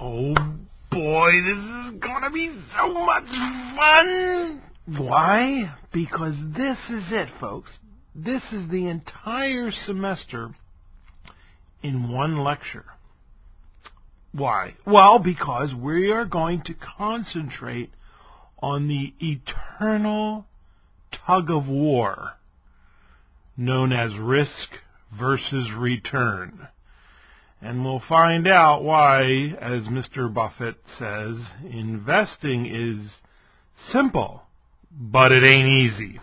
Oh boy, this is gonna be so much fun! Why? Because this is it, folks. This is the entire semester in one lecture. Why? Well, because we are going to concentrate on the eternal tug of war known as risk versus return. And we'll find out why, as Mr. Buffett says, investing is simple, but it ain't easy.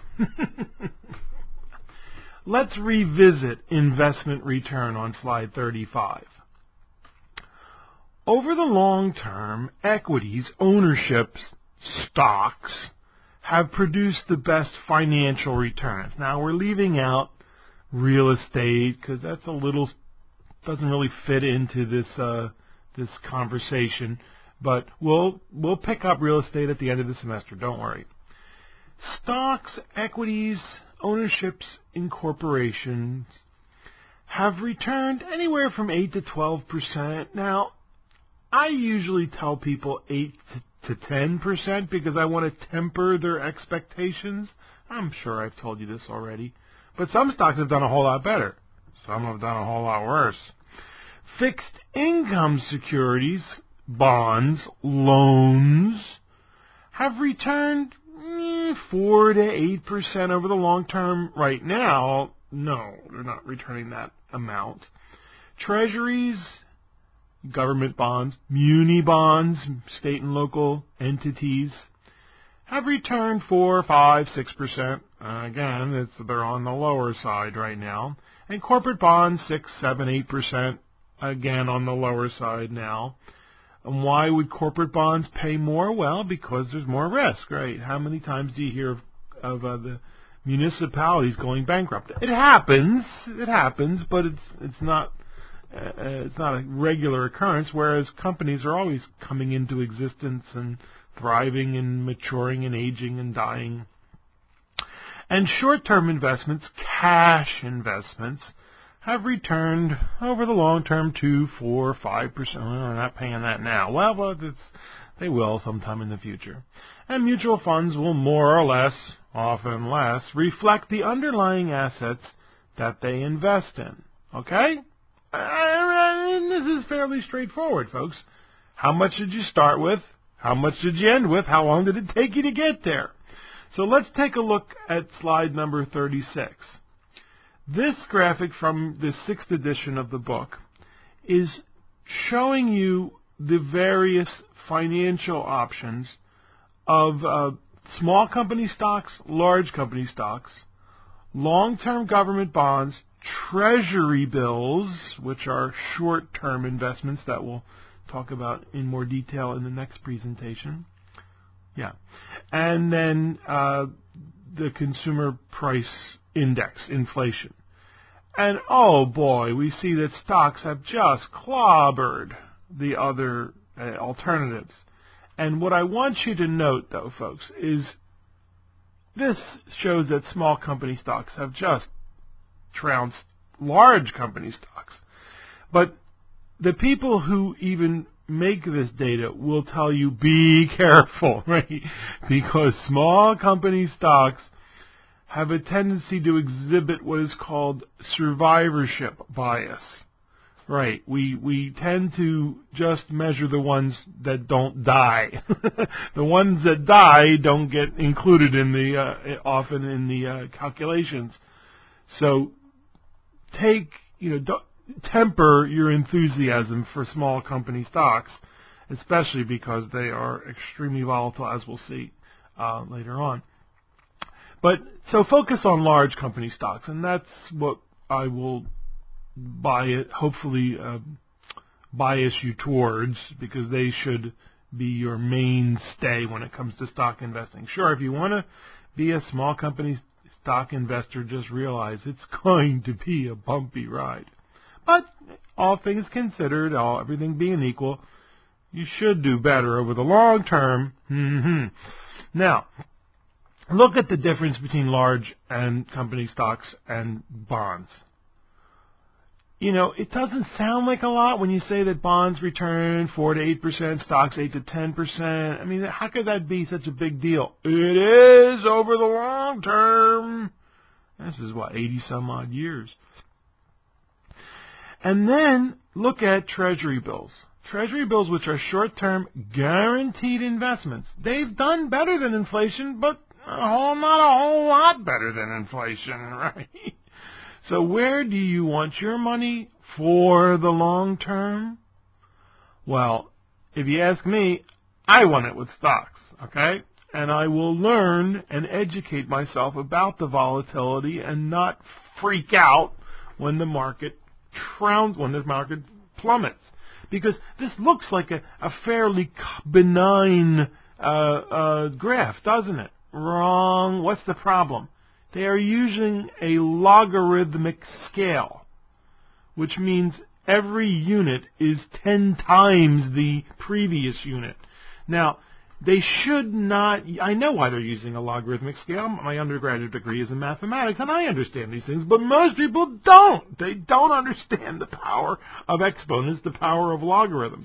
Let's revisit investment return on slide 35. Over the long term, equities, ownerships, stocks have produced the best financial returns. Now, we're leaving out real estate because that's doesn't really fit into this conversation, but we'll pick up real estate at the end of the semester. Don't worry. Stocks, equities, ownerships in corporations have returned anywhere from 8 to 12%. Now, I usually tell people 8 to 10% because I want to temper their expectations. I'm sure I've told you this already. But some stocks have done a whole lot better. Some have done a whole lot worse. Fixed income securities, bonds, loans, have returned 4 to 8% over the long term right now. No, they're not returning that amount. Treasuries, government bonds, muni bonds, state and local entities have returned 4, 5, 6%. Again, they're on the lower side right now. And corporate bonds, 6, 7, 8%, again on the lower side now. And why would corporate bonds pay more? Well, because there's more risk, right? How many times do you hear of the municipalities going bankrupt? It happens, but it's not a regular occurrence, whereas companies are always coming into existence and thriving and maturing and aging and dying. And short-term investments, cash investments, have returned over the long term 2, 4, 5%. We're not paying that now. Well, they will sometime in the future. And mutual funds will more or less, often less, reflect the underlying assets that they invest in. Okay? And this is fairly straightforward, folks. How much did you start with? How much did you end with? How long did it take you to get there? So let's take a look at slide number 36. This graphic from the 6th edition of the book is showing you the various financial options of small company stocks, large company stocks, long-term government bonds, treasury bills, which are short-term investments that we'll talk about in more detail in the next presentation. Yeah. And then the consumer price index, inflation. And oh boy, we see that stocks have just clobbered the other alternatives. And what I want you to note, though, folks, is this shows that small company stocks have just trounced large company stocks. But the people who even make this data will tell you, be careful, right? Because small company stocks have a tendency to exhibit what is called survivorship bias. Right. We tend to just measure the ones that don't die. The ones that die don't get included in often in the calculations. So temper your enthusiasm for small company stocks, especially because they are extremely volatile, as we'll see later on. But so focus on large company stocks, and that's what I will hopefully bias you towards, because they should be your mainstay when it comes to stock investing. Sure, if you want to be a small company stock investor, just realize it's going to be a bumpy ride. But all things considered, everything being equal, you should do better over the long term. Now, look at the difference between large and company stocks and bonds. It doesn't sound like a lot when you say that bonds return 4 to 8%, stocks 8 to 10%. I mean, how could that be such a big deal? It is over the long term. This is 80 some odd years. And then look at Treasury bills. Treasury bills, which are short-term guaranteed investments, they've done better than inflation, but not a whole lot better than inflation, right? So where do you want your money for the long term? Well, if you ask me, I want it with stocks, okay? And I will learn and educate myself about the volatility and not freak out when the market plummets. Because this looks like a fairly benign graph, doesn't it? Wrong. What's the problem? They are using a logarithmic scale, which means every unit is 10 times the previous unit. Now, they should not. I know why they're using a logarithmic scale. My undergraduate degree is in mathematics, and I understand these things, but most people don't. They don't understand the power of exponents, the power of logarithms.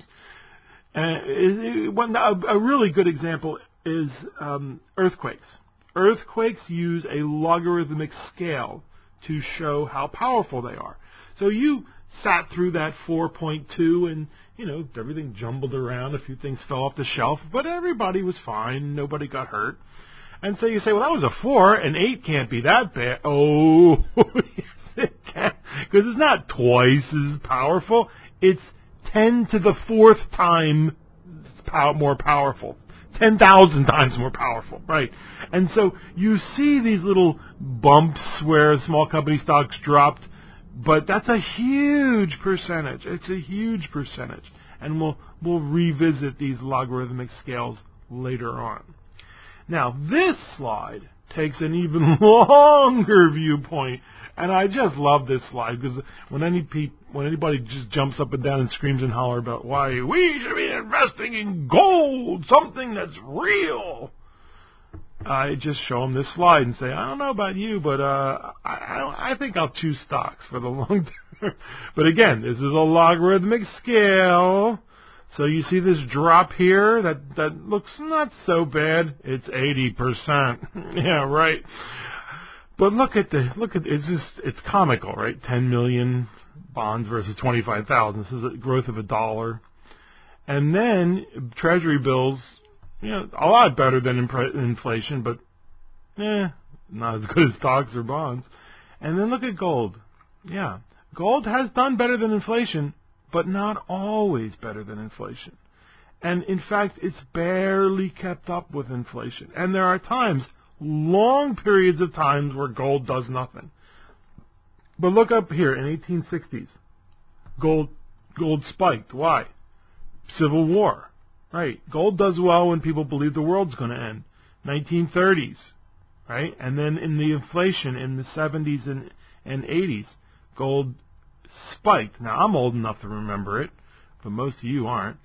A really good example is earthquakes. Earthquakes use a logarithmic scale to show how powerful they are. So you sat through that 4.2 and, everything jumbled around. A few things fell off the shelf, but everybody was fine. Nobody got hurt. And so you say, well, that was a 4, and 8 can't be that bad. Oh, yes, it can. Because it's not twice as powerful. It's 10 to the 4th time more powerful. 10,000 times more powerful, right? And so you see these little bumps where small company stocks dropped, but that's a huge percentage. It's a huge percentage. And we'll revisit these logarithmic scales later on. Now, this slide takes an even longer viewpoint, and I just love this slide because when anybody just jumps up and down and screams and hollers about why we should be investing in gold, something that's real, I just show them this slide and say, I don't know about you, but I think I'll choose stocks for the long term. But again, this is a logarithmic scale. So you see this drop here that looks not so bad. It's 80%. Yeah, right. But look at it's comical, right? 10 million bonds versus 25,000. This is a growth of $1. And then Treasury bills, a lot better than inflation, but not as good as stocks or bonds. And then look at gold. Yeah, gold has done better than inflation, but not always better than inflation. And in fact, it's barely kept up with inflation. And there are times, long periods of times, where gold does nothing. But look up here in 1860s. Gold spiked. Why? Civil War. Right. Gold does well when people believe the world's going to end. 1930s. Right? And then in the inflation in the 70s and 80s, gold spiked. Now, I'm old enough to remember it, but most of you aren't.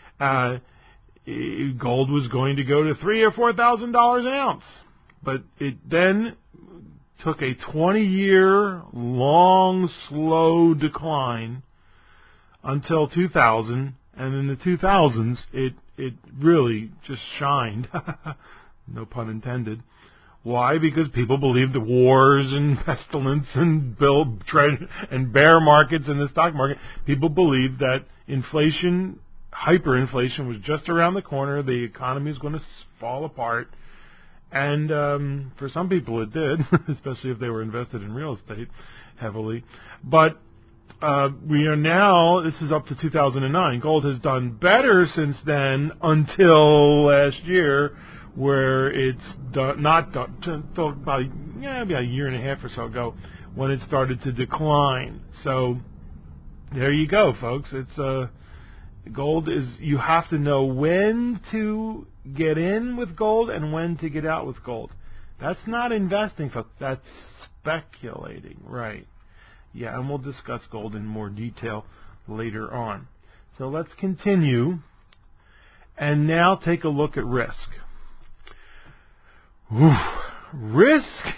Gold was going to go to $3,000 or $4,000 an ounce. But it then took a 20-year long, slow decline until 2000, and in the 2000s, it really just shined. No pun intended. Why? Because people believed the wars and pestilence and bear markets in the stock market. People believed that inflation, hyperinflation, was just around the corner. The economy is going to fall apart. And for some people it did, especially if they were invested in real estate heavily. But we are now, this is up to 2009. Gold has done better since then until last year, where it's not done, until about a year and a half or so ago, when it started to decline. So there you go, folks. It's gold is, you have to know when to get in with gold and when to get out with gold. That's not investing, folks. That's speculating, right? Yeah, and we'll discuss gold in more detail later on. So let's continue and now take a look at risk. Risk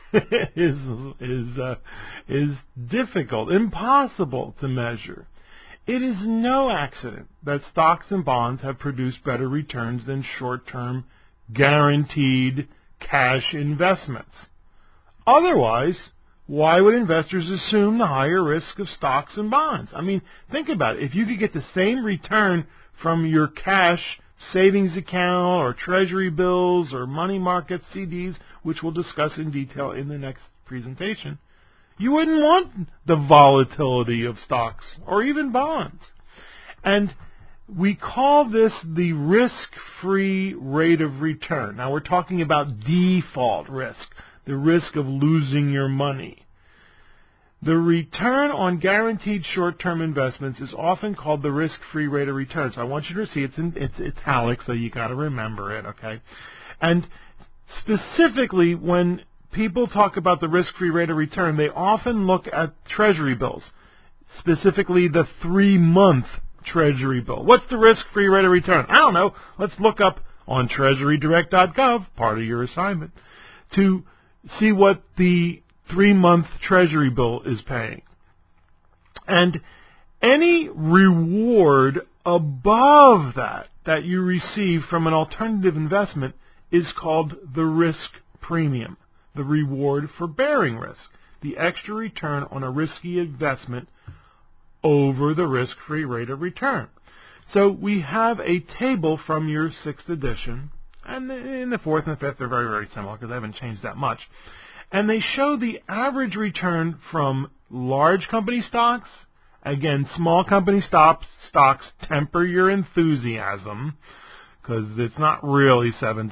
is difficult, impossible to measure. It is no accident that stocks and bonds have produced better returns than short-term guaranteed cash investments. Otherwise, why would investors assume the higher risk of stocks and bonds? I mean, think about it. If you could get the same return from your cash savings account or treasury bills or money market CDs, which we'll discuss in detail in the next presentation, you wouldn't want the volatility of stocks or even bonds. And we call this the risk-free rate of return. Now we're talking about default risk, the risk of losing your money. The return on guaranteed short-term investments is often called the risk-free rate of return. So I want you to see it's italic, so you got to remember it, okay? And specifically, when people talk about the risk-free rate of return, they often look at treasury bills, specifically the 3-month treasury bill. What's the risk-free rate of return? I don't know. Let's look up on treasurydirect.gov, part of your assignment, to see what the 3-month treasury bill is paying. And any reward above that you receive from an alternative investment is called the risk premium, the reward for bearing risk, the extra return on a risky investment over the risk-free rate of return. So we have a table from your 6th edition, and in the 4th and 5th they're very, very similar because they haven't changed that much. And they show the average return from large company stocks. Again, small company stocks, temper your enthusiasm, because it's not really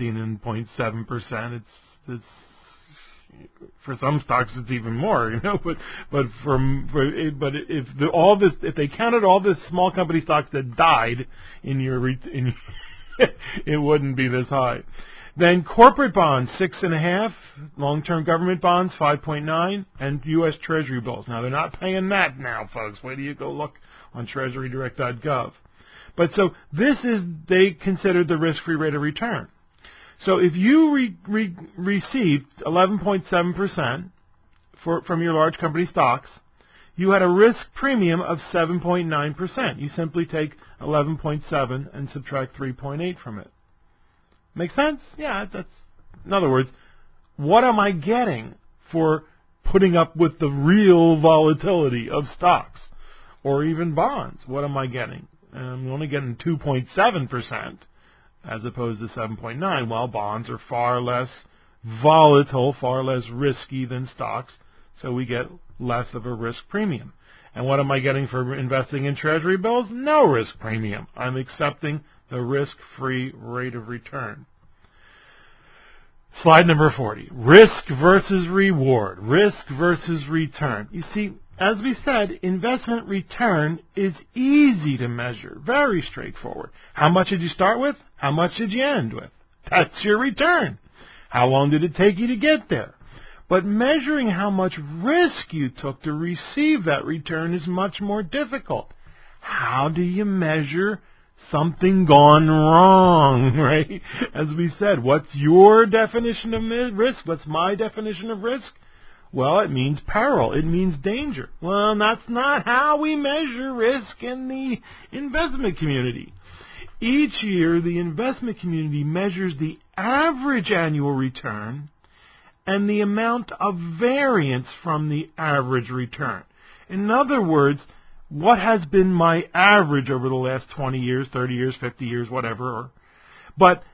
17.7%. It's for some stocks it's even more, you know. But if they counted all the small company stocks that died it wouldn't be this high. Then corporate bonds, 6.5, long-term government bonds, 5.9, and U.S. Treasury bills. Now, they're not paying that now, folks. Wait till you go look on treasurydirect.gov. But so they considered the risk-free rate of return. So if you received 11.7% from your large company stocks, you had a risk premium of 7.9%. You simply take 11.7 and subtract 3.8 from it. Make sense? Yeah, in other words, what am I getting for putting up with the real volatility of stocks or even bonds? What am I getting? I'm only getting 2.7% as opposed to 7.9, while bonds are far less volatile, far less risky than stocks, so we get less of a risk premium. And what am I getting for investing in treasury bills? No risk premium. I'm accepting the risk-free rate of return. Slide number 40. Risk versus reward. Risk versus return. You see, as we said, investment return is easy to measure. Very straightforward. How much did you start with? How much did you end with? That's your return. How long did it take you to get there? But measuring how much risk you took to receive that return is much more difficult. How do you measure something gone wrong, right? As we said, what's your definition of risk? What's my definition of risk? Well, it means peril. It means danger. Well, that's not how we measure risk in the investment community. Each year, the investment community measures the average annual return and the amount of variance from the average return. In other words, what has been my average over the last 20 years, 30 years, 50 years, whatever. But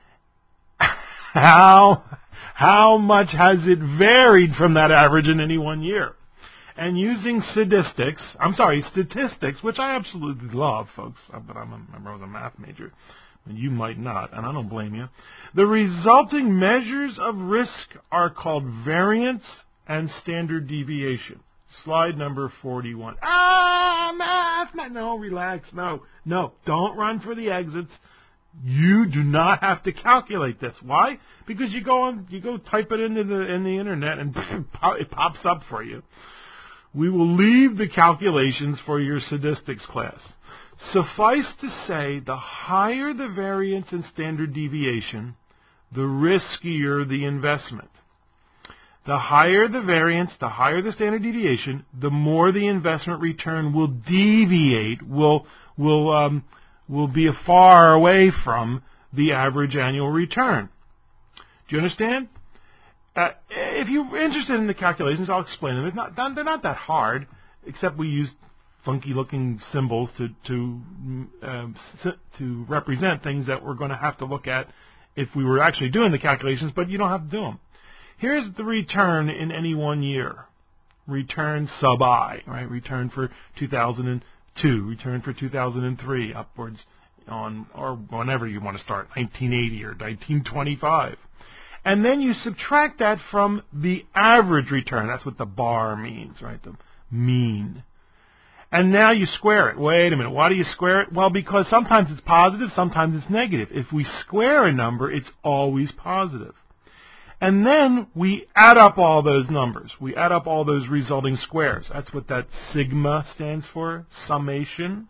how much has it varied from that average in any one year? And using statistics, which I absolutely love, folks, but I was a math major, and you might not, and I don't blame you. The resulting measures of risk are called variance and standard deviation. Slide number 41. Math. No, relax. No, don't run for the exits. You do not have to calculate this. Why? Because you go type it in the internet and it pops up for you. We will leave the calculations for your statistics class. Suffice to say, the higher the variance and standard deviation, the riskier the investment. The higher the variance, the higher the standard deviation, the more the investment return will deviate, will be far away from the average annual return. Do you understand? If you're interested in the calculations, I'll explain them. They're not that hard, except we use funky-looking symbols to represent things that we're going to have to look at if we were actually doing the calculations, but you don't have to do them. Here's the return in any 1 year. Return sub I, right? Return for 2002, return for 2003, upwards on, or whenever you want to start, 1980 or 1925. And then you subtract that from the average return. That's what the bar means, right? The mean. And now you square it. Wait a minute. Why do you square it? Well, because sometimes it's positive, sometimes it's negative. If we square a number, it's always positive. And then we add up all those numbers. We add up all those resulting squares. That's what that sigma stands for, summation.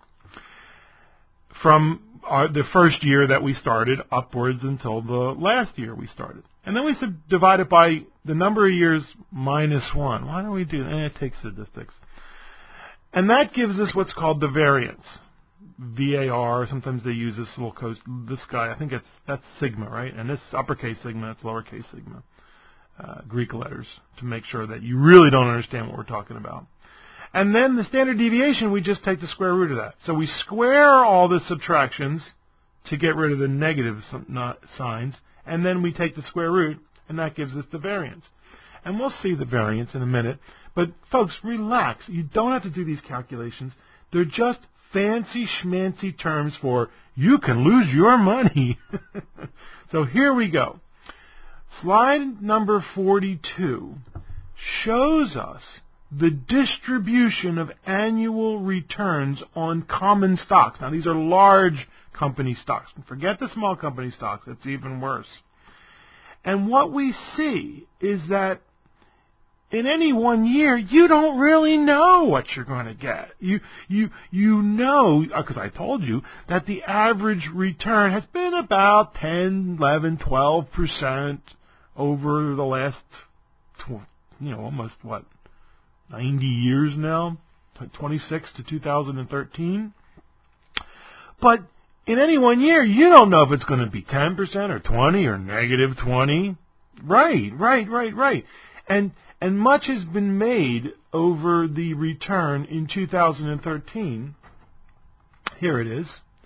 From the first year that we started upwards until the last year we started. And then we divide it by the number of years minus 1. Why don't we do that? It takes statistics. And that gives us what's called the variance. VAR, sometimes they use this little code, this guy, I think that's sigma, right? And this uppercase sigma, that's lowercase sigma. Greek letters, to make sure that you really don't understand what we're talking about. And then the standard deviation, we just take the square root of that. So we square all the subtractions to get rid of the negative signs, and then we take the square root, and that gives us the variance. And we'll see the variance in a minute. But folks, relax. You don't have to do these calculations. They're just fancy schmancy terms for you can lose your money. So here we go. Slide number 42 shows us the distribution of annual returns on common stocks. Now, these are large company stocks. Forget the small company stocks. It's even worse. And what we see is that in any 1 year, you don't really know what you're going to get. You know, because I told you that the average return has been about 10, 11, 12% over the last, almost, 90 years now, 26 to 2013. But in any 1 year, you don't know if it's going to be 10% or 20 or negative 20. Right. And much has been made over the return in 2013. Here it is,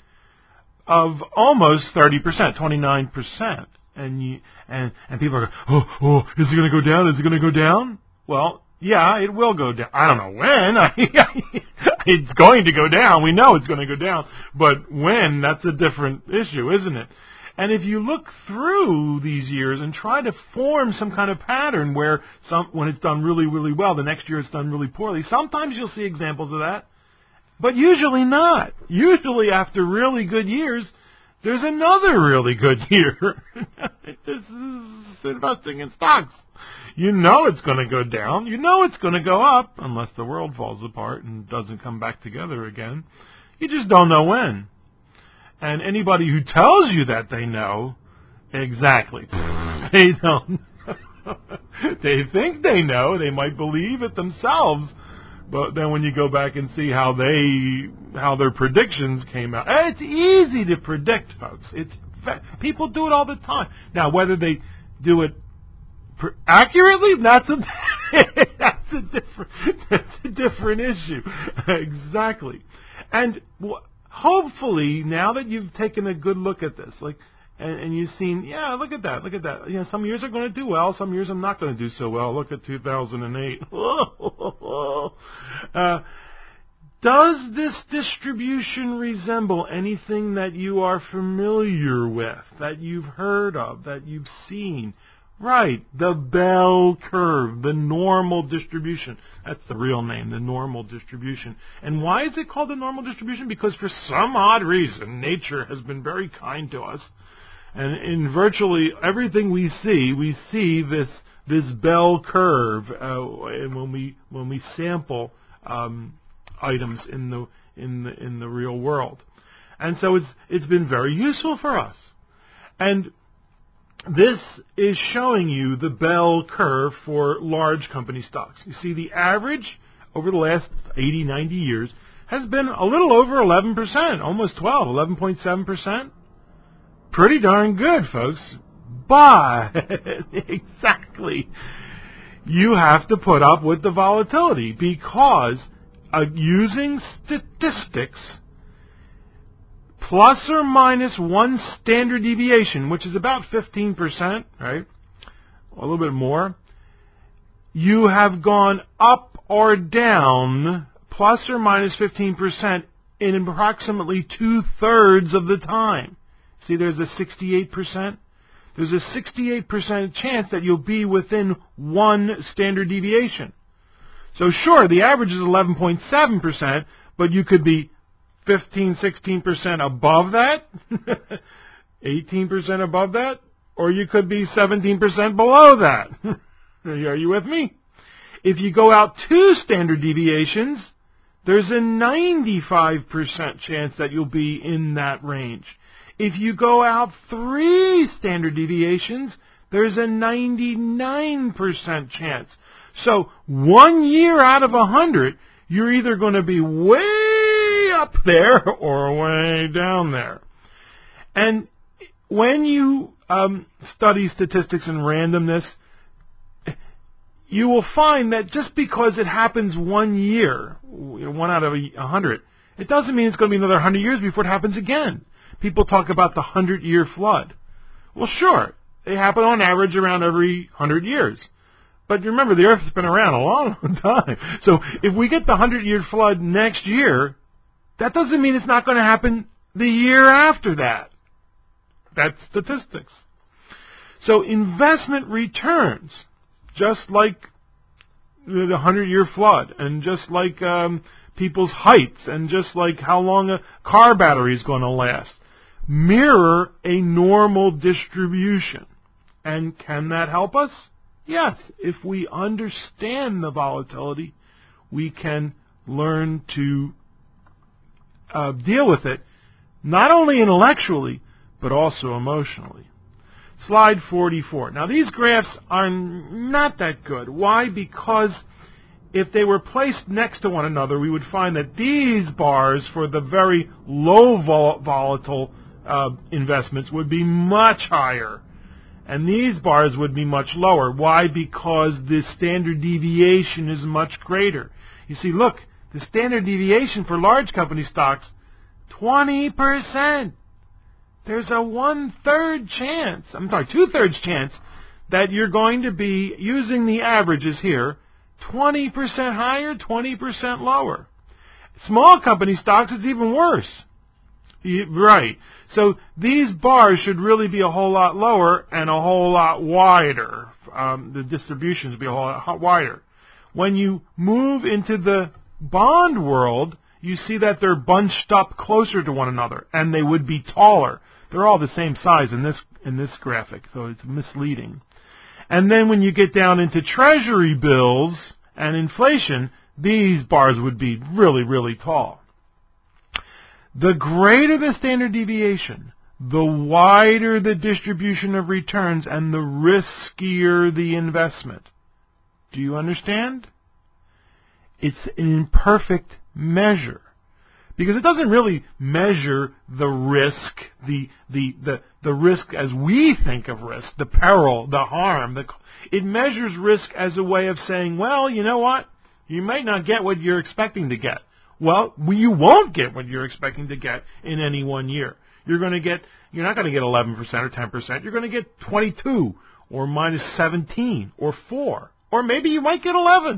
of almost 30%, 29%. And people are going, is it going to go down? Is it going to go down? Well, yeah, it will go down. I don't know when. It's going to go down. We know it's going to go down. But when, that's a different issue, isn't it? And if you look through these years and try to form some kind of pattern where when it's done really, really well, the next year it's done really poorly, sometimes you'll see examples of that, but usually not. Usually after really good years, there's another really good year. This is investing in stocks. You know it's going to go down. You know it's going to go up, unless the world falls apart and doesn't come back together again. You just don't know when. And anybody who tells you that they know, exactly, they don't. They think they know. They might believe it themselves. But then when you go back and see how their predictions came out, it's easy to predict, folks. People do it all the time. Now, whether they do it accurately, that's a different issue. Exactly. And hopefully, now that you've taken a good look at this, and you've seen, look at that. Some years are going to do well, some years I'm not going to do so well. Look at 2008. Does this distribution resemble anything that you are familiar with, that you've heard of, that you've seen? Right, the bell curve, the normal distribution. That's the real name, the normal distribution. And why is it called the normal distribution? Because for some odd reason, nature has been very kind to us. And in virtually everything we see this bell curve when we sample items in the real world. And so it's been very useful for us. And this is showing you the bell curve for large company stocks. You see the average over the last 80, 90 years has been a little over 11%, almost 12, 11.7%. Pretty darn good, folks. But, exactly, you have to put up with the volatility because using statistics, plus or minus one standard deviation, which is about 15%, right? A little bit more. You have gone up or down plus or minus 15% in approximately 2/3 of the time. See, there's a 68%. There's a 68% chance that you'll be within one standard deviation. So sure, the average is 11.7%, but you could be 15, 16% above that, 18% above that, or you could be 17% below that. Are you with me? If you go out 2 standard deviations, there's a 95% chance that you'll be in that range. If you go out 3 standard deviations, there's a 99% chance. So 1 year out of 100, you're either going to be way up there or way down there. And when you study statistics and randomness, you will find that just because it happens 1 year, 1 out of 100, it doesn't mean it's going to be another 100 years before it happens again. People talk about the 100-year flood. Well, sure, they happen on average around every 100 years. But remember, the Earth's been around a long time. So if we get the 100-year flood next year, that doesn't mean it's not going to happen the year after that. That's statistics. So investment returns, just like the 100-year flood, and just like people's heights, and just like how long a car battery is going to last, mirror a normal distribution. And can that help us? Yes. If we understand the volatility, we can learn to deal with it, not only intellectually, but also emotionally. Slide 44. Now, these graphs are not that good. Why? Because if they were placed next to one another, we would find that these bars for the very low volatile investments would be much higher, and these bars would be much lower. Why? Because the standard deviation is much greater. You see, look, the standard deviation for large company stocks, 20%. There's a 2/3 chance that you're going to be using the averages here, 20% higher, 20% lower. Small company stocks, it's even worse. Right. So these bars should really be a whole lot lower and a whole lot wider. The distributions would be a whole lot wider. When you move into the bond world, you see that they're bunched up closer to one another, and they would be taller. They're all the same size in this graphic, so it's misleading. And then when you get down into treasury bills and inflation, these bars would be really, really tall. The greater the standard deviation, the wider the distribution of returns, and the riskier the investment. Do you understand? It's an imperfect measure, because it doesn't really measure the risk, the risk as we think of risk, the peril, the harm. It measures risk as a way of saying, well, you know what? You might not get what you're expecting to get. Well, you won't get what you're expecting to get in any 1 year. You're not going to get 11% or 10%. You're going to get 22 or minus 17 or 4. Or maybe you might get 11.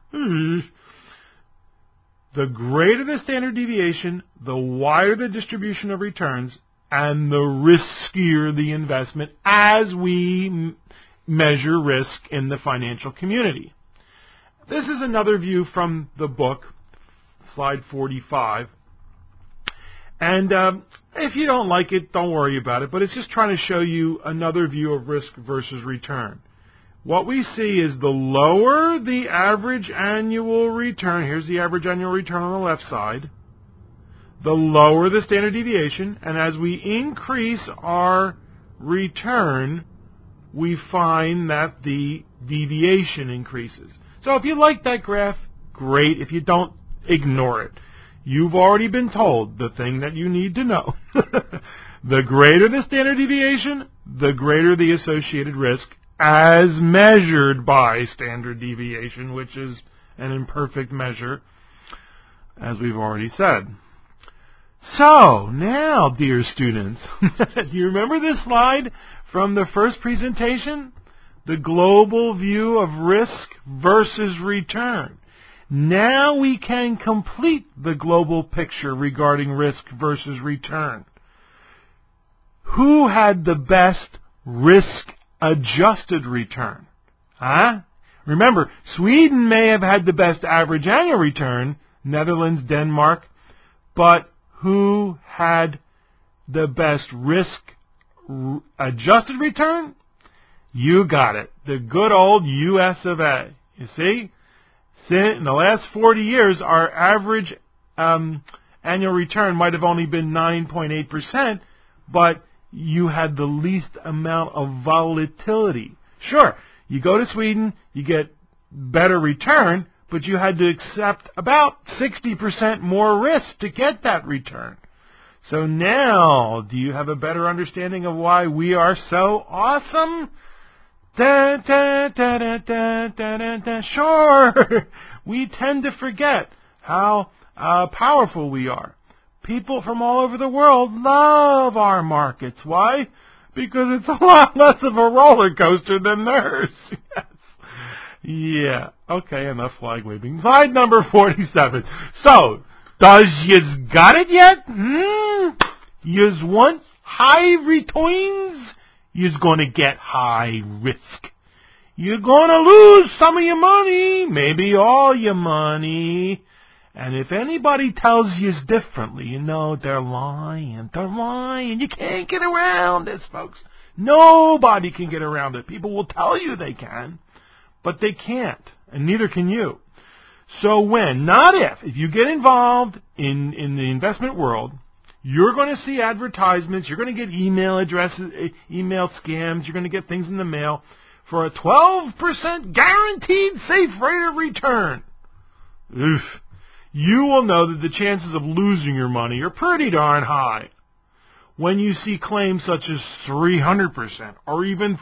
The greater the standard deviation, the wider the distribution of returns, and the riskier the investment as we measure risk in the financial community. This is another view from the book, slide 45. And if you don't like it, don't worry about it, but it's just trying to show you another view of risk versus return. What we see is the lower the average annual return, here's the average annual return on the left side, the lower the standard deviation, and as we increase our return, we find that the deviation increases. So if you like that graph, great. If you don't, ignore it. You've already been told the thing that you need to know. The greater the standard deviation, the greater the associated risk as measured by standard deviation, which is an imperfect measure, as we've already said. So, now, dear students, do you remember this slide from the first presentation? The global view of risk versus return. Now we can complete the global picture regarding risk versus return. Who had the best risk-adjusted return? Remember, Sweden may have had the best average annual return, Netherlands, Denmark, but who had the best risk-adjusted return? You got it. The good old US of A. You see? In the last 40 years, our average annual return might have only been 9.8%, but you had the least amount of volatility. Sure, you go to Sweden, you get better return, but you had to accept about 60% more risk to get that return. So now, do you have a better understanding of why we are so awesome? Da, da, da, da, da, da, da, da. Sure, we tend to forget how powerful we are. People from all over the world love our markets. Why? Because it's a lot less of a roller coaster than theirs. Yes. Yeah. Okay, enough flag waving. Slide number 47. So, does yous got it yet? Yous want high returns? You're going to get high risk. You're going to lose some of your money, maybe all your money. And if anybody tells you differently, you know they're lying. They're lying. You can't get around this, folks. Nobody can get around it. People will tell you they can, but they can't, and neither can you. So when, not if you get involved in the investment world, you're going to see advertisements, you're going to get email addresses, email scams, you're going to get things in the mail for a 12% guaranteed safe rate of return. Oof. You will know that the chances of losing your money are pretty darn high when you see claims such as 300% or even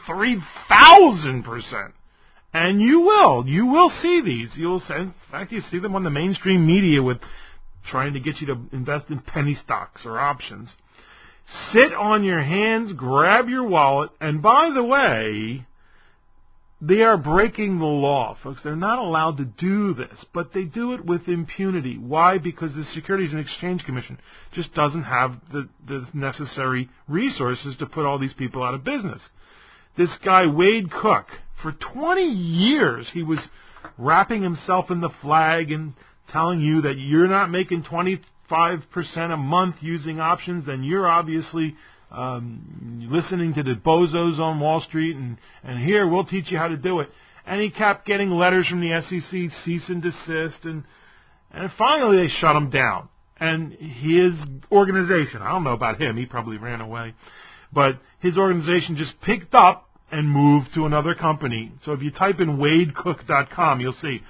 3,000%. And you will see these. In fact, you see them on the mainstream media with trying to get you to invest in penny stocks or options. Sit on your hands, grab your wallet, and by the way, they are breaking the law, folks. They're not allowed to do this, but they do it with impunity. Why? Because the Securities and Exchange Commission just doesn't have the necessary resources to put all these people out of business. This guy, Wade Cook, for 20 years, he was wrapping himself in the flag and telling you that you're not making 25% a month using options, and you're obviously listening to the bozos on Wall Street, and here, we'll teach you how to do it. And he kept getting letters from the SEC, cease and desist, and finally they shut him down. And his organization, I don't know about him, he probably ran away, but his organization just picked up and moved to another company. So if you type in wadecook.com, you'll see,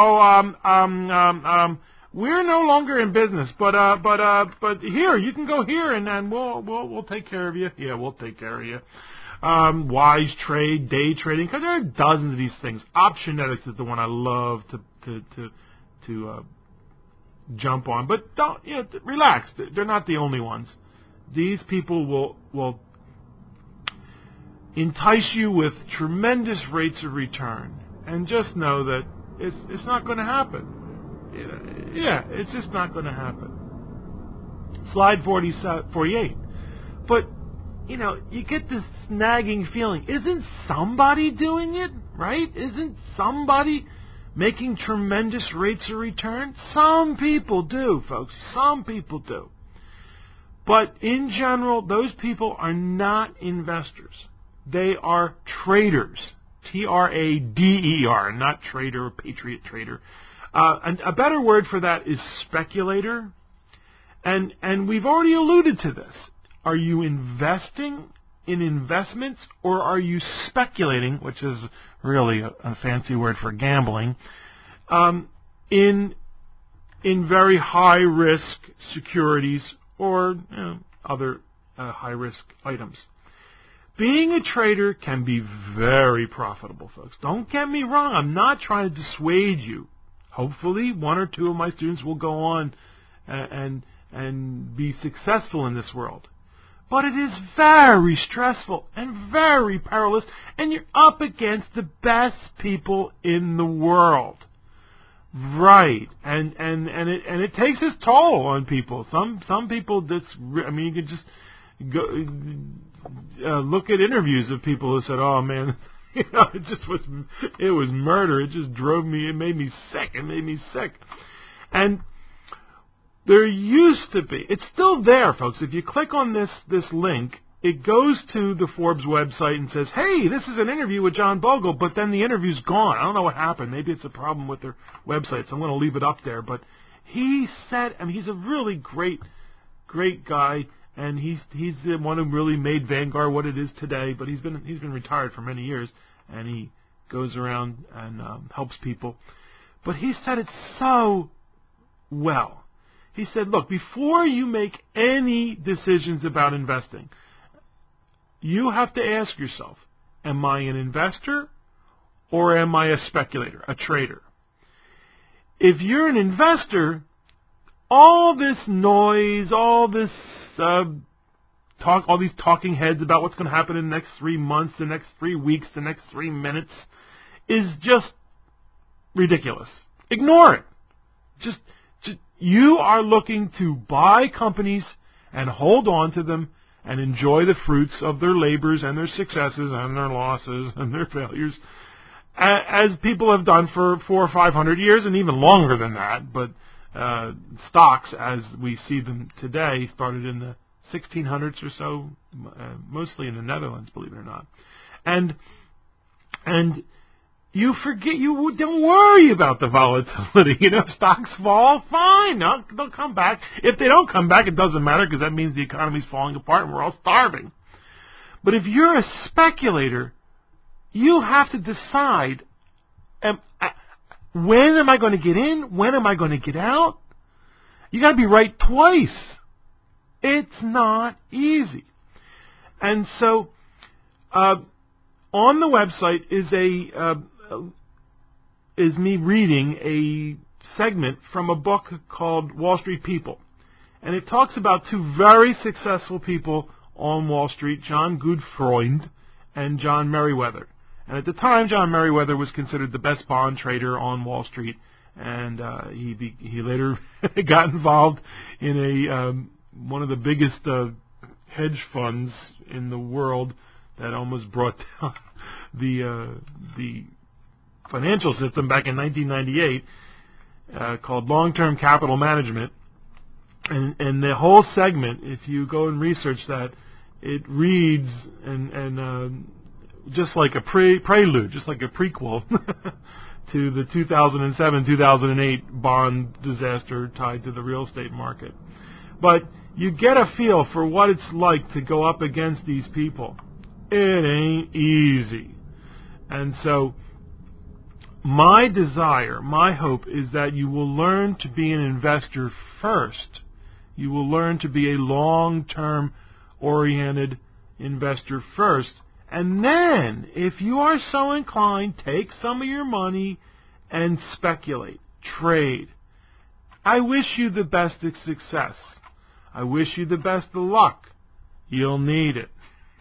we're no longer in business, but here, you can go here and we'll take care of you. Yeah, we'll take care of you. Wise trade, day trading, because there are dozens of these things. Optionetics is the one I love to jump on, but don't, relax. They're not the only ones. These people will entice you with tremendous rates of return, and just know that it's not going to happen. Yeah, it's just not going to happen. Slide 48. But, you get this nagging feeling. Isn't somebody doing it, right? Isn't somebody making tremendous rates of return? Some people do, folks. Some people do. But in general, those people are not investors. They are traders. Trader, not trader or patriot trader. And a better word for that is speculator. And we've already alluded to this. Are you investing in investments, or are you speculating, which is really a fancy word for gambling, in very high risk securities or other high risk items? Being a trader can be very profitable, folks. Don't get me wrong. I'm not trying to dissuade you. Hopefully, one or two of my students will go on and be successful in this world. But it is very stressful and very perilous, and you're up against the best people in the world. Right, and it takes its toll on people. Some people you could just go look at interviews of people who said, "Oh man, it was murder. It just it made me sick." And there used to be, it's still there, folks. If you click on this link, it goes to the Forbes website and says, "Hey, this is an interview with John Bogle," but then the interview's gone. I don't know what happened. Maybe it's a problem with their website, so I'm going to leave it up there. But he said, he's a really great guy, and he's the one who really made Vanguard what it is today. But he's been retired for many years, and he goes around and helps people. But he said it so well. He said, look, before you make any decisions about investing, you have to ask yourself, am I an investor or am I a speculator, a trader? If you're an investor, all this noise, all this all these talking heads about what's going to happen in the next 3 months, the next 3 weeks, the next 3 minutes, is just ridiculous. Ignore it. Just you are looking to buy companies and hold on to them and enjoy the fruits of their labors and their successes and their losses and their failures, as people have done for 400 or 500 years and even longer than that. But stocks, as we see them today, started in the 1600s or so, mostly in the Netherlands, believe it or not. And you don't worry about the volatility. If stocks fall, fine, they'll come back. If they don't come back, it doesn't matter, because that means the economy's falling apart and we're all starving. But if you're a speculator, you have to decide, when am I going to get in? When am I going to get out? You got to be right twice. It's not easy. And so, on the website is me reading a segment from a book called Wall Street People. And it talks about two very successful people on Wall Street, John Gutfreund and John Meriwether. And at the time, John Meriwether was considered the best bond trader on Wall Street, and he later got involved in one of the biggest hedge funds in the world that almost brought down the financial system back in 1998, called Long-Term Capital Management. And the whole segment, if you go and research that, it reads and just like a prelude, just like a prequel to the 2007-2008 bond disaster tied to the real estate market. But you get a feel for what it's like to go up against these people. It ain't easy. And so my desire, my hope, is that you will learn to be an investor first. You will learn to be a long-term oriented investor first. And then, if you are so inclined, take some of your money and speculate, trade. I wish you the best of success. I wish you the best of luck. You'll need it.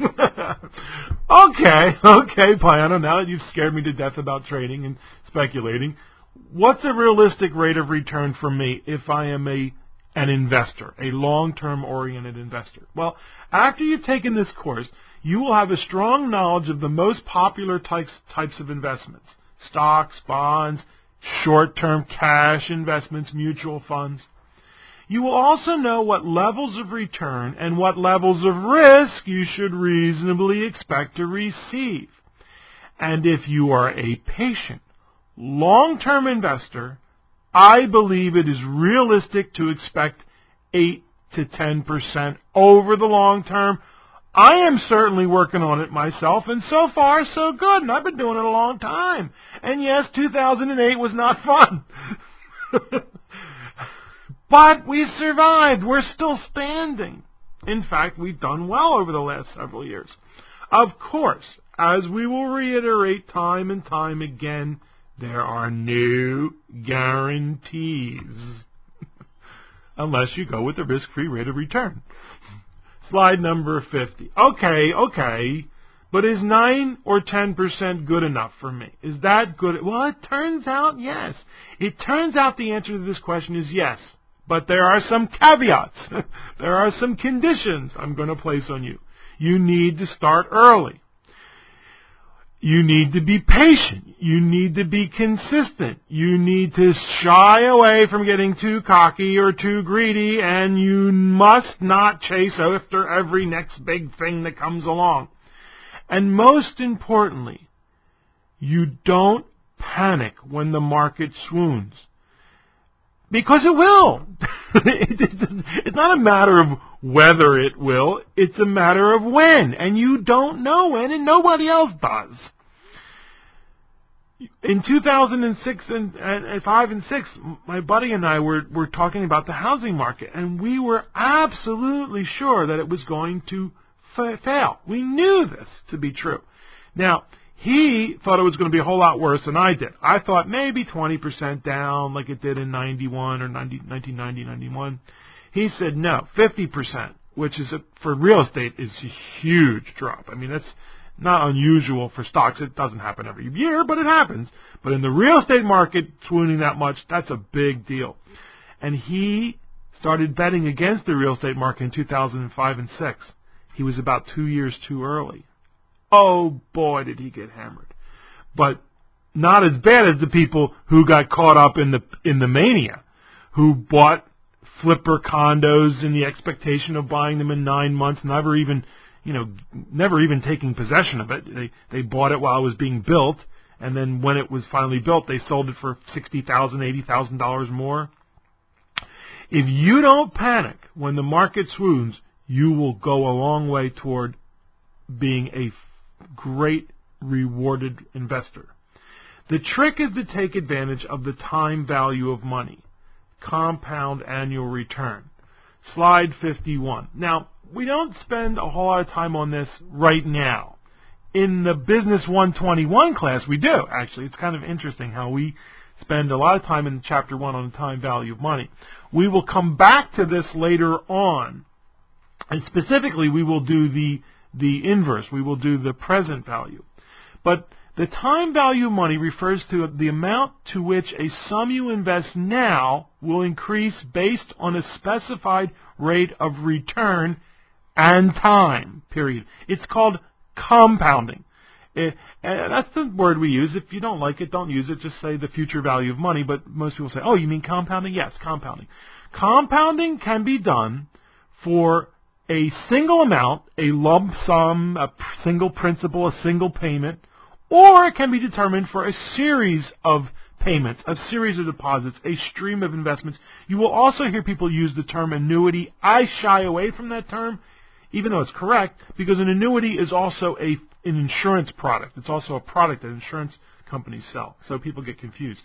Okay, Piano, now that you've scared me to death about trading and speculating, what's a realistic rate of return for me if I am an investor, a long-term oriented investor? Well, after you've taken this course, you will have a strong knowledge of the most popular types of investments: stocks, bonds, short-term cash investments, mutual funds. You will also know what levels of return and what levels of risk you should reasonably expect to receive. And if you are a patient, long-term investor, I believe it is realistic to expect 8 to 10% over the long term, I am certainly working on it myself, and so far so good, and I've been doing it a long time. And yes, 2008 was not fun. But we survived. We're still standing. In fact, we've done well over the last several years. Of course, as we will reiterate time and time again, there are no guarantees. Unless you go with the risk-free rate of return. Slide number 50. Okay. But is 9 or 10% good enough for me? Is that good? Well, it turns out yes. It turns out the answer to this question is yes. But there are some caveats. There are some conditions I'm going to place on you. You need to start early. You need to be patient. You need to be consistent. You need to shy away from getting too cocky or too greedy, and you must not chase after every next big thing that comes along. And most importantly, you don't panic when the market swoons. Because it will. It's not a matter of whether it will. It's a matter of when. And you don't know when, and nobody else does. In 2006 and 5 and 6, my buddy and I were talking about the housing market, and we were absolutely sure that it was going to fail. We knew this to be true. Now, he thought it was going to be a whole lot worse than I did. I thought maybe 20% down like it did in 91 or 1990, 91. He said no, 50%, which is for real estate is a huge drop. I mean, that's not unusual for stocks. It doesn't happen every year, but it happens. But in the real estate market, swooning that much, that's a big deal. And he started betting against the real estate market in 2005 and 6. He was about 2 years too early. Oh, boy, did he get hammered. But not as bad as the people who got caught up in the mania, who bought flipper condos in the expectation of buying them in 9 months, never even taking possession of it. They bought it while it was being built, and then when it was finally built, they sold it for $60,000, $80,000 more. If you don't panic when the market swoons, you will go a long way toward being a great rewarded investor. The trick is to take advantage of the time value of money, compound annual return. Slide 51. Now, we don't spend a whole lot of time on this right now. In the Business 121 class, we do, actually. It's kind of interesting how we spend a lot of time in Chapter 1 on the time value of money. We will come back to this later on, and specifically we will do the inverse. We will do the present value. But the time value of money refers to the amount to which a sum you invest now will increase based on a specified rate of return and time, period. It's called compounding. And that's the word we use. If you don't like it, don't use it. Just say the future value of money. But most people say, oh, you mean compounding? Yes, compounding. Compounding can be done for a single amount, a lump sum, a single principal, a single payment, or it can be determined for a series of payments, a series of deposits, a stream of investments. You will also hear people use the term annuity. I shy away from that term, even though it's correct, because an annuity is also an insurance product. It's also a product that insurance companies sell, so people get confused.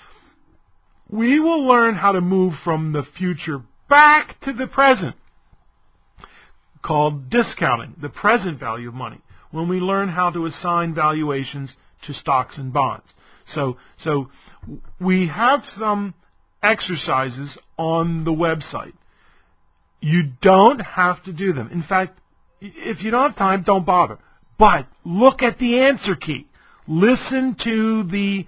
We will learn how to move from the future back to the present, called discounting, the present value of money, when we learn how to assign valuations to stocks and bonds. So we have some exercises on the website. You don't have to do them. In fact, if you don't have time, don't bother. But look at the answer key. Listen to the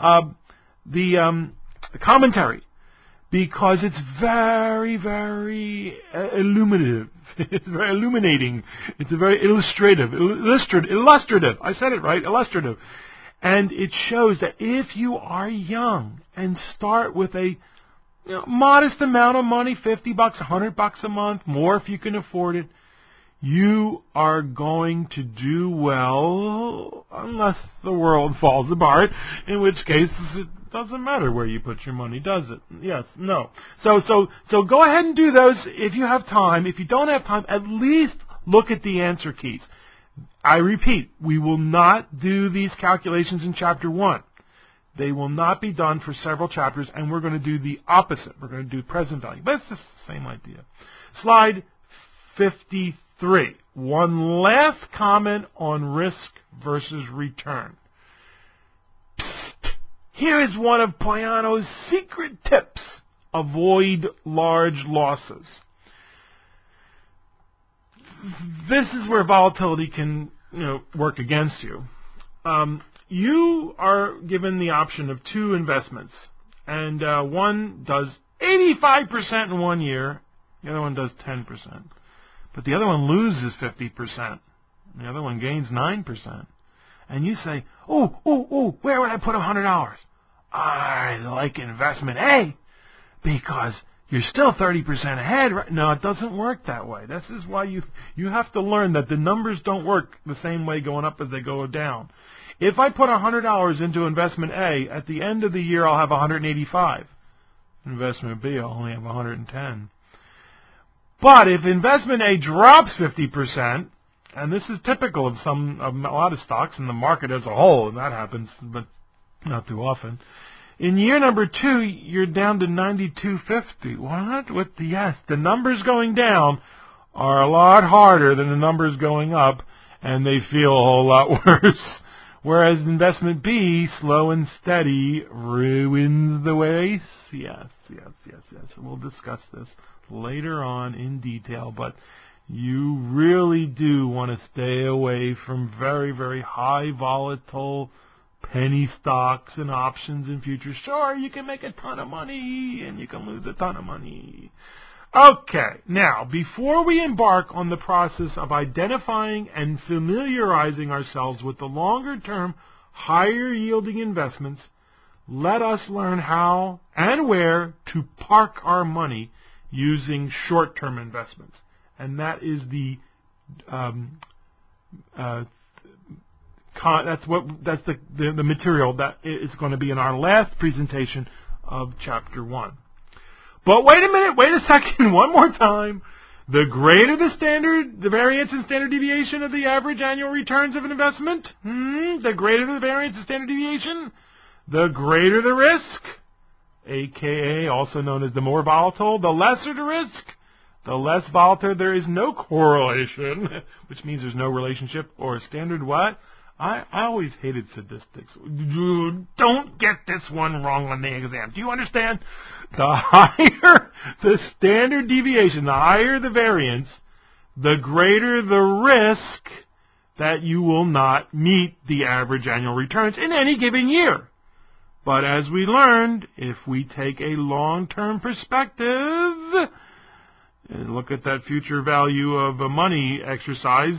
commentary, because it's very, very illuminative. It's very illuminating. It's a very illustrative. I said it right, illustrative. And it shows that if you are young and start with a modest amount of money, $50, $100 a month, more if you can afford it, you are going to do well, unless the world falls apart, in which case it doesn't matter where you put your money, does it? Yes, no. So go ahead and do those if you have time. If you don't have time, at least look at the answer keys. I repeat, we will not do these calculations in Chapter 1. They will not be done for several chapters, and we're going to do the opposite. We're going to do present value. But it's the same idea. Slide 53. One last comment on risk versus return. Psst. Here is one of Payano's secret tips. Avoid large losses. This is where volatility can, work against you. You are given the option of two investments, and one does 85% in 1 year, the other one does 10%. But the other one loses 50%, the other one gains 9%. And you say, where would I put $100? I like investment A, because you're still 30% ahead. Right? No, it doesn't work that way. This is why you have to learn that the numbers don't work the same way going up as they go down. If I put $100 into investment A, at the end of the year I'll have 185. Investment B, I'll only have 110. But if investment A drops 50%, and this is typical of a lot of stocks in the market as a whole, and that happens, but not too often. In year number 2, you're down to 92.50. What? Yes, the numbers going down are a lot harder than the numbers going up, and they feel a whole lot worse. Whereas investment B, slow and steady, ruins the race. Yes. We'll discuss this later on in detail, but you really do want to stay away from very, very high volatile penny stocks and options and futures. Sure, you can make a ton of money and you can lose a ton of money. Okay, now, before we embark on the process of identifying and familiarizing ourselves with the longer-term, higher-yielding investments, let us learn how and where to park our money using short-term investments. And that is the material that is going to be in our last presentation of Chapter 1. But wait a second, one more time. The greater the variance in standard deviation of the average annual returns of an investment, the greater the variance in standard deviation, the greater the risk, aka also known as the more volatile, the lesser the risk. The less volatile, there is no correlation, which means there's no relationship or standard what? I always hated statistics. Don't get this one wrong on the exam. Do you understand? The higher the standard deviation, the higher the variance, the greater the risk that you will not meet the average annual returns in any given year. But as we learned, if we take a long-term perspective and look at that future value of a money exercise,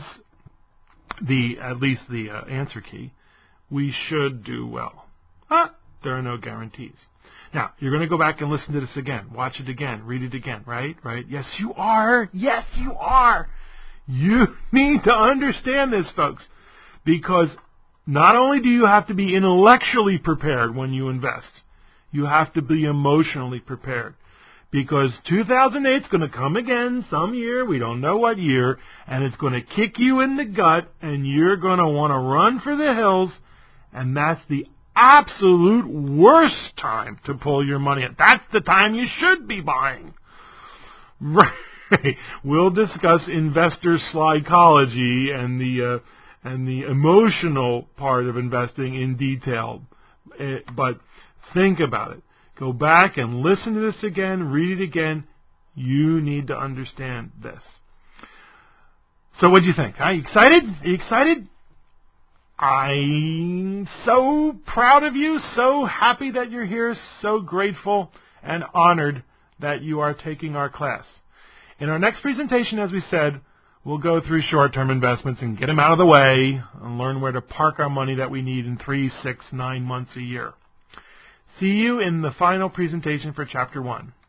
at least the answer key, we should do well. There are no guarantees. Now, you're going to go back and listen to this again, watch it again, read it again, right? Yes, you are. Yes, you are. You need to understand this, folks, because not only do you have to be intellectually prepared when you invest, you have to be emotionally prepared. Because 2008 is going to come again some year, we don't know what year, and it's going to kick you in the gut, and you're going to want to run for the hills, and that's the absolute worst time to pull your money out. That's the time you should be buying. Right. We'll discuss investor psychology and the emotional part of investing in detail, but think about it. Go back and listen to this again, read it again. You need to understand this. So what do you think? Are you excited? Are you excited? I'm so proud of you, so happy that you're here, so grateful and honored that you are taking our class. In our next presentation, as we said, we'll go through short-term investments and get them out of the way and learn where to park our money that we need in 3, 6, 9 months a year. See you in the final presentation for Chapter 1.